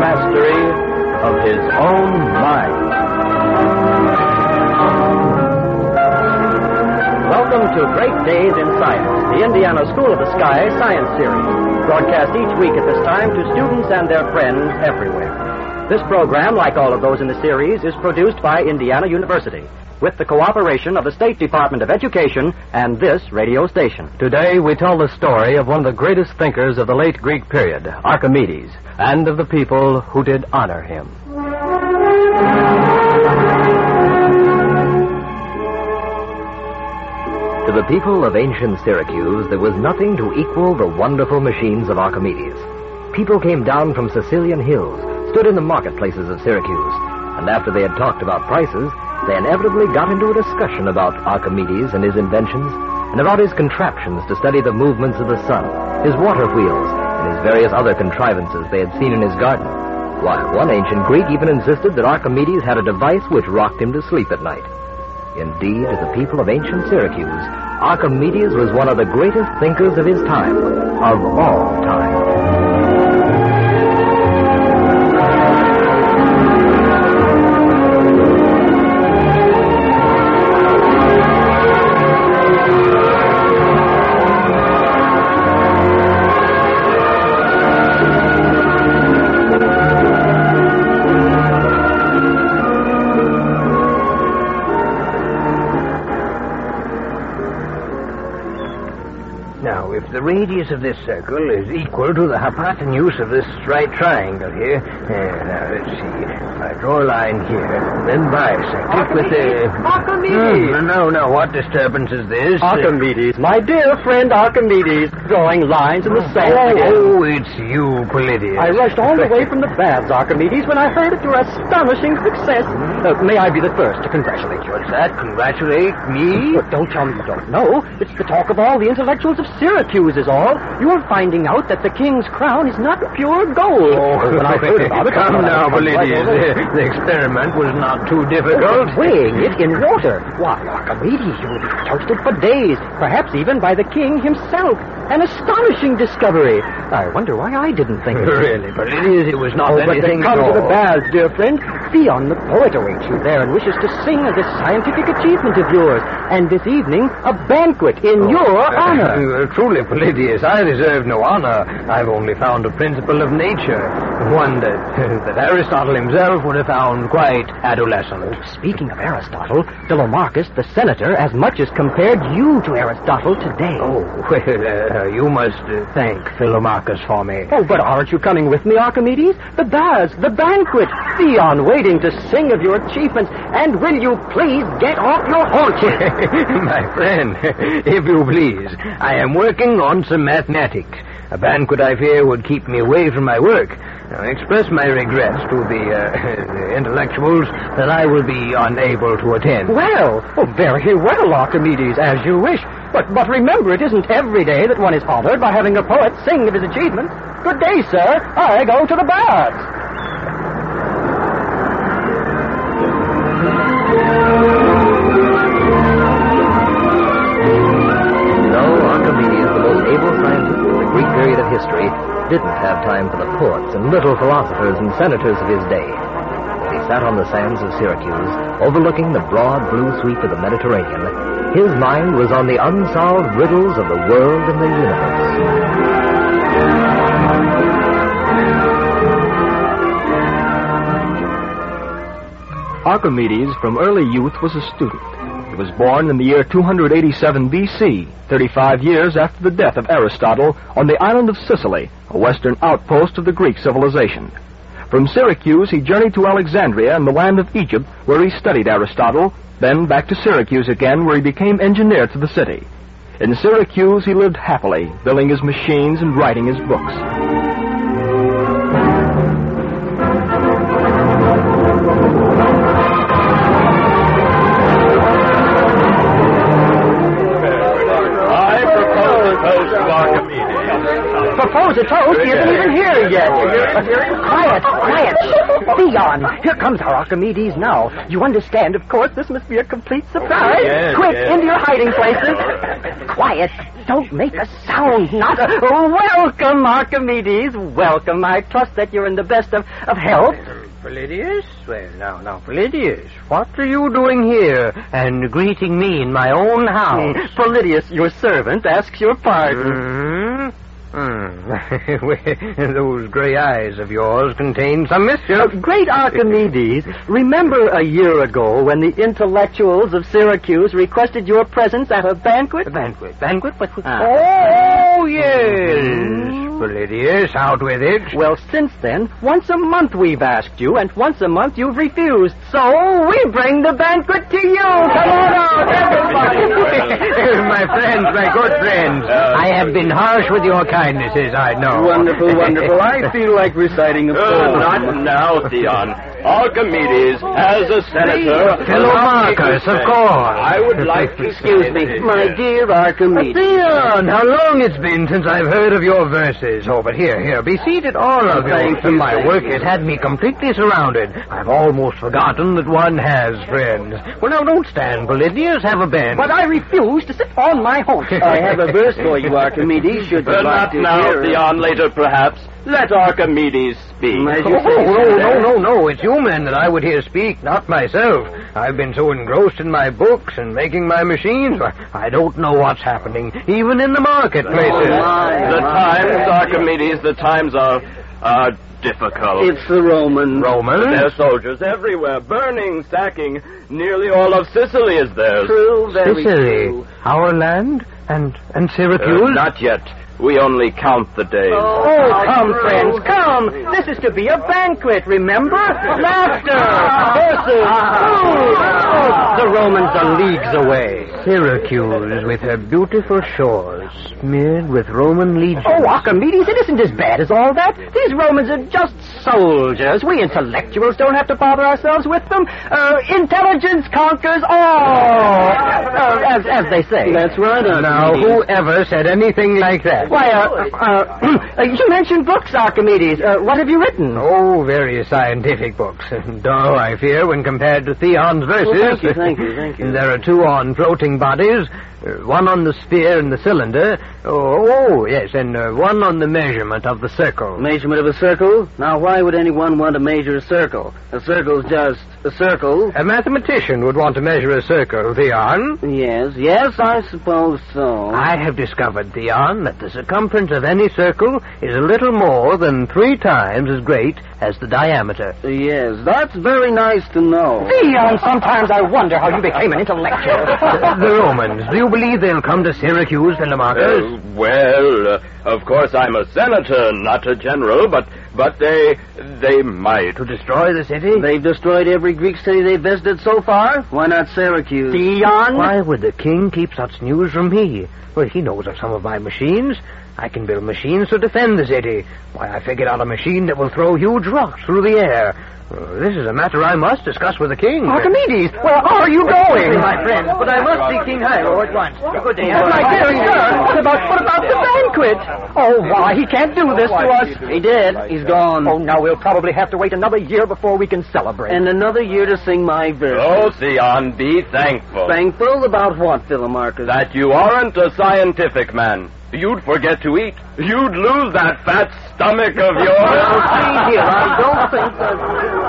mastery of his own mind. Welcome to Great Days in Science, the Indiana School of the Sky Science Series, broadcast each week at this time to students and their friends everywhere. This program, like all of those in the series, is produced by Indiana University, with the cooperation of the State Department of Education and this radio station. Today we tell the story of one of the greatest thinkers of the late Greek period, Archimedes, and of the people who did honor him. To the people of ancient Syracuse, there was nothing to equal the wonderful machines of Archimedes. People came down from Sicilian hills, stood in the marketplaces of Syracuse, and after they had talked about prices, they inevitably got into a discussion about Archimedes and his inventions, and about his contraptions to study the movements of the sun, his water wheels, and his various other contrivances they had seen in his garden. Why, one ancient Greek even insisted that Archimedes had a device which rocked him to sleep at night. Indeed, to the people of ancient Syracuse, Archimedes was one of the greatest thinkers of his time, of all time. Now, if the radius of this circle is equal to the hypotenuse of this right triangle here, now, let's see. If I draw a line here, then bisect it with a... Archimedes! No, what disturbance is this? Archimedes, my dear friend Archimedes, drawing lines in the sand again. Oh, it's you, Polydius. I rushed all the way from the baths, Archimedes, when I heard of your astonishing success. May I be the first to congratulate you? What's that? Congratulate me? But don't tell me you don't know. It's the talk of all the intellectuals of Syracuse is all. You're finding out that the king's crown is not pure gold. Oh, when I heard about it... Come now, Polydius. The experiment was not too difficult. Weighing it in water. Why, Archimedes, you will be toasted for days, perhaps even by the king himself. An astonishing discovery. I wonder why I didn't think of it. Really, Polydius, it was not anything but come at to the all. baths, dear friend. Theon, the poet, awaits you there and wishes to sing of this scientific achievement of yours. And this evening, a banquet in your honor. Truly, Polydius, I deserve no honor. I've only found a principle of nature, one that Aristotle himself would have found quite adolescent. Speaking of Aristotle, Philomarcus, the senator, as much as compared you to Aristotle today. Oh, well, you must thank Philomarcus for me. Oh, but aren't you coming with me, Archimedes? The baths, the banquet, Theon waiting to sing of your achievements. And will you please get off your haunches? My friend, if you please, I am working on some mathematics. A banquet, I fear, would keep me away from my work. Now, I express my regrets to the intellectuals that I will be unable to attend. Well, very well, Archimedes, as you wish. But remember, it isn't every day that one is honored by having a poet sing of his achievements. Good day, sir. I go to the baths. Period of history didn't have time for the poets and little philosophers and senators of his day. As he sat on the sands of Syracuse, overlooking the broad blue sweep of the Mediterranean, his mind was on the unsolved riddles of the world and the universe. Archimedes, from early youth, was a student. He was born in the year 287 B.C., 35 years after the death of Aristotle, on the island of Sicily, a western outpost of the Greek civilization. From Syracuse, he journeyed to Alexandria in the land of Egypt, where he studied Aristotle, then back to Syracuse again, where he became engineer to the city. In Syracuse, he lived happily, building his machines and writing his books. Propose a toast? He isn't even here yet. Quiet. Theon, here comes our Archimedes now. You understand, of course, this must be a complete surprise. Yes, Quick, yes. into your hiding places. Quiet. don't make a sound. Not a... Welcome, Archimedes. Welcome. I trust that you're in the best of health. Polydius? Well, now, Polydius, what are you doing here and greeting me in my own house? Polydius, your servant, asks your pardon. Those gray eyes of yours contain some mischief. Great Archimedes, remember a year ago when the intellectuals of Syracuse requested your presence at a banquet? A banquet? Banquet? Oh, yes. Polydius, out with it. Well, since then, once a month we've asked you, and once a month you've refused. So we bring the banquet to you. Come on out, everybody. My friends, my good friends, I have been harsh with your kindnesses, I know. Wonderful, wonderful. I feel like reciting a poem. Not now, Theon. Archimedes, as a senator... Telemachus, of course. I would like to... Excuse me, my dear Archimedes. Theon, how long it's been since I've heard of your verses. Oh, but here, be seated, all of you. Thank you. My work has had me completely surrounded. I've almost forgotten that one has friends. Well, now, don't stand, Polydius. Have a bend. But I refuse to sit on my haunch. I have a verse for you, Archimedes, should you like Not to now, hear it. Theon, later perhaps. Let Archimedes speak. No, it's you men that I would hear speak, not myself. I've been so engrossed in my books and making my machines, I don't know what's happening, even in the marketplaces. The times, Archimedes, the times are difficult. It's the Romans. Their soldiers everywhere, burning, sacking. Nearly all of Sicily is theirs. True, very Sicily, true. our land, and Syracuse? Not yet. We only count the days. Oh, come, friends, come. This is to be a banquet, remember? Laughter, verses, food. Oh, the Romans are leagues away. Syracuse, with her beautiful shores, smeared with Roman legions. Oh, Archimedes, it isn't as bad as all that. These Romans are just soldiers. We intellectuals don't have to bother ourselves with them. Intelligence conquers all, as they say. That's right, now, whoever said anything like that? Why, you mentioned books, Archimedes. What have you written? Oh, various scientific books. Dull, I fear, when compared to Theon's verses. Oh, thank you. There are two on floating bodies, one on the sphere and the cylinder. Yes, and one on the measurement of the circle. Measurement of a circle? Now, why would anyone want to measure a circle? A circle's just a circle. A mathematician would want to measure a circle, Theon. Yes, I suppose so. I have discovered, Theon, that the circumference of any circle is a little more than 3 times as great as the diameter. Yes, that's very nice to know. Theon, sometimes I wonder how you became an intellectual. The Romans, do you believe they'll come to Syracuse, Telemachus? Of course I'm a senator, not a general, but they might. To destroy the city? They've destroyed every Greek city they've visited so far. Why not Syracuse? Theon? Why would the king keep such news from me? Well, he knows of some of my machines. I can build machines to defend the city. Why, I figured out a machine that will throw huge rocks through the air. This is a matter I must discuss with the king. Archimedes, where are you going? My friends, but I must see King Hilo at once. Good day. My dear sir, what about the banquet? Oh, why, he can't do this to us. He did. He's gone. Oh, now we'll probably have to wait another year before we can celebrate. And another year to sing my verse. Oh, Theon, be thankful. Thankful about what, Telemachus? That you aren't a scientific man. You'd forget to eat. You'd lose that fat stomach of yours. See here, I don't think that...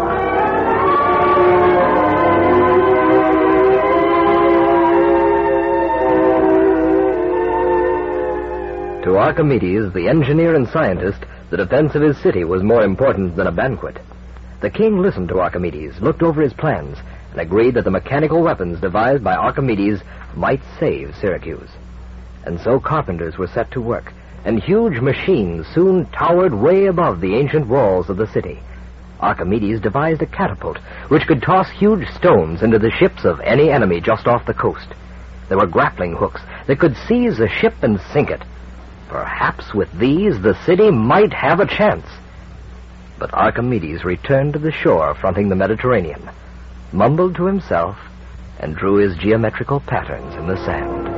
To Archimedes, the engineer and scientist, the defense of his city was more important than a banquet. The king listened to Archimedes, looked over his plans, and agreed that the mechanical weapons devised by Archimedes might save Syracuse. And so carpenters were set to work, and huge machines soon towered way above the ancient walls of the city. Archimedes devised a catapult which could toss huge stones into the ships of any enemy just off the coast. There were grappling hooks that could seize a ship and sink it. Perhaps with these the city might have a chance. But Archimedes returned to the shore fronting the Mediterranean, mumbled to himself, and drew his geometrical patterns in the sand.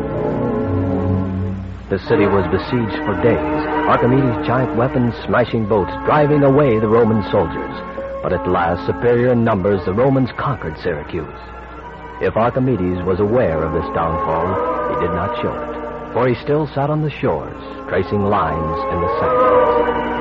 The city was besieged for days, Archimedes' giant weapons smashing boats, driving away the Roman soldiers. But at last, superior in numbers, the Romans conquered Syracuse. If Archimedes was aware of this downfall, he did not show it. for he still sat on the shores, tracing lines in the sand.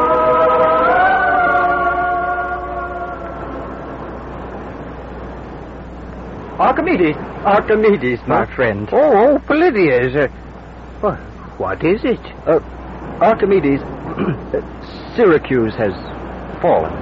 Archimedes, my friend. Oh, Polydius. What is it? Archimedes, Syracuse has fallen.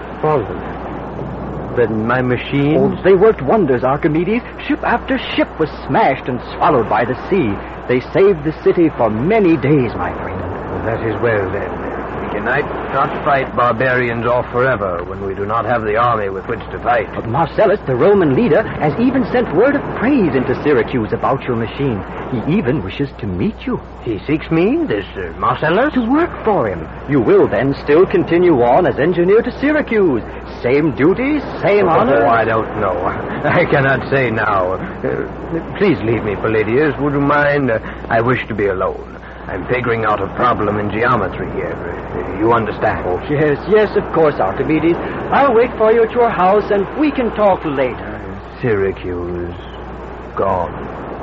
Then my machine? Oh, they worked wonders, Archimedes. Ship after ship was smashed and swallowed by the sea. They saved the city for many days, my friend. Well, that is well, then. We cannot fight barbarians off forever when we do not have the army with which to fight. But Marcellus, the Roman leader, has even sent word of praise into Syracuse about your machine. He even wishes to meet you. He seeks me, this Marcellus? To work for him. You will then still continue on as engineer to Syracuse. Same duties, same honor. Oh, I don't know. I cannot say now. Please leave me, Polydius. Would you mind? I wish to be alone. I'm figuring out a problem in geometry here. You understand? Oh, yes, of course, Archimedes. I'll wait for you at your house, and we can talk later. Syracuse. Gone.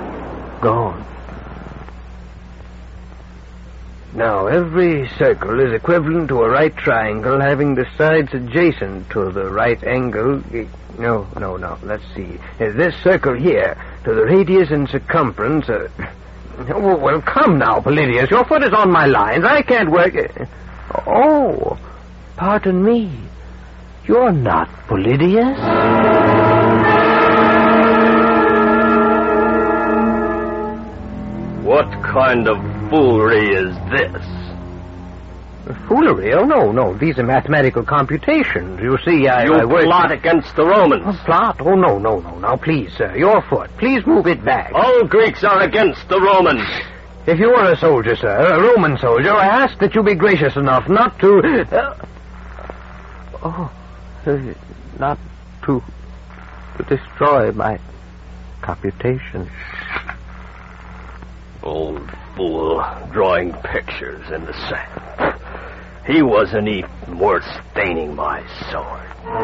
Now, every circle is equivalent to a right triangle having the sides adjacent to the right angle. No. Let's see. This circle here, to the radius and circumference... Well, come now, Polydius. Your foot is on my lines. I can't work... Oh, pardon me. You're not Polydius? What kind of foolery is this? Foolery? Oh, no. These are mathematical computations. You see, I work... plot against the Romans. Plot? Oh, no. Now, please, sir, your foot. Please move it back. All Greeks are against the Romans. If you are a soldier, sir, a Roman soldier, I ask that you be gracious enough not to... not to destroy my computations. Old fool, drawing pictures in the sand. He wasn't even worth staining my sword.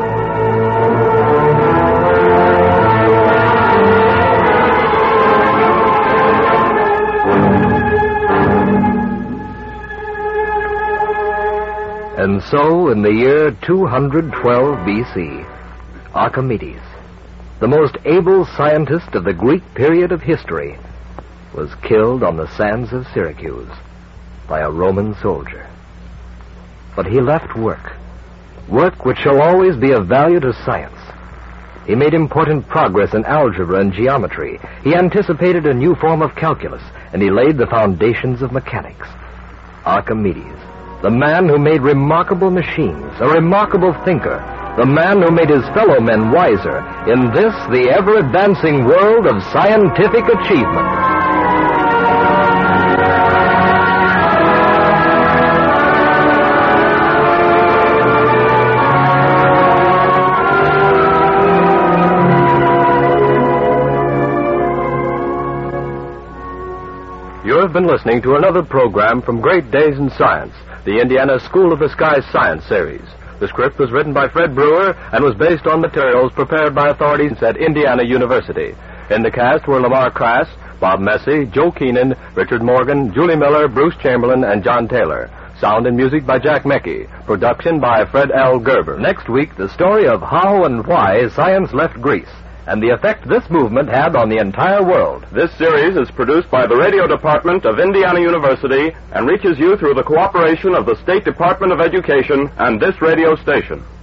And so, in the year 212 B.C., Archimedes, the most able scientist of the Greek period of history, was killed on the sands of Syracuse by a Roman soldier. But he left work which shall always be of value to science. He made important progress in algebra and geometry. He anticipated a new form of calculus, and he laid the foundations of mechanics. Archimedes, the man who made remarkable machines, a remarkable thinker, the man who made his fellow men wiser in this, the ever-advancing world of scientific achievement. You have been listening to another program from Great Days in Science, the Indiana School of the Sky Science Series. The script was written by Fred Brewer and was based on materials prepared by authorities at Indiana University. In the cast were Lamar Crass, Bob Messi, Joe Keenan, Richard Morgan, Julie Miller, Bruce Chamberlain, and John Taylor. Sound and music by Jack Mecke. Production by Fred L. Gerber. Next week, the story of how and why science left Greece, and the effect this movement had on the entire world. This series is produced by the Radio Department of Indiana University and reaches you through the cooperation of the State Department of Education and this radio station.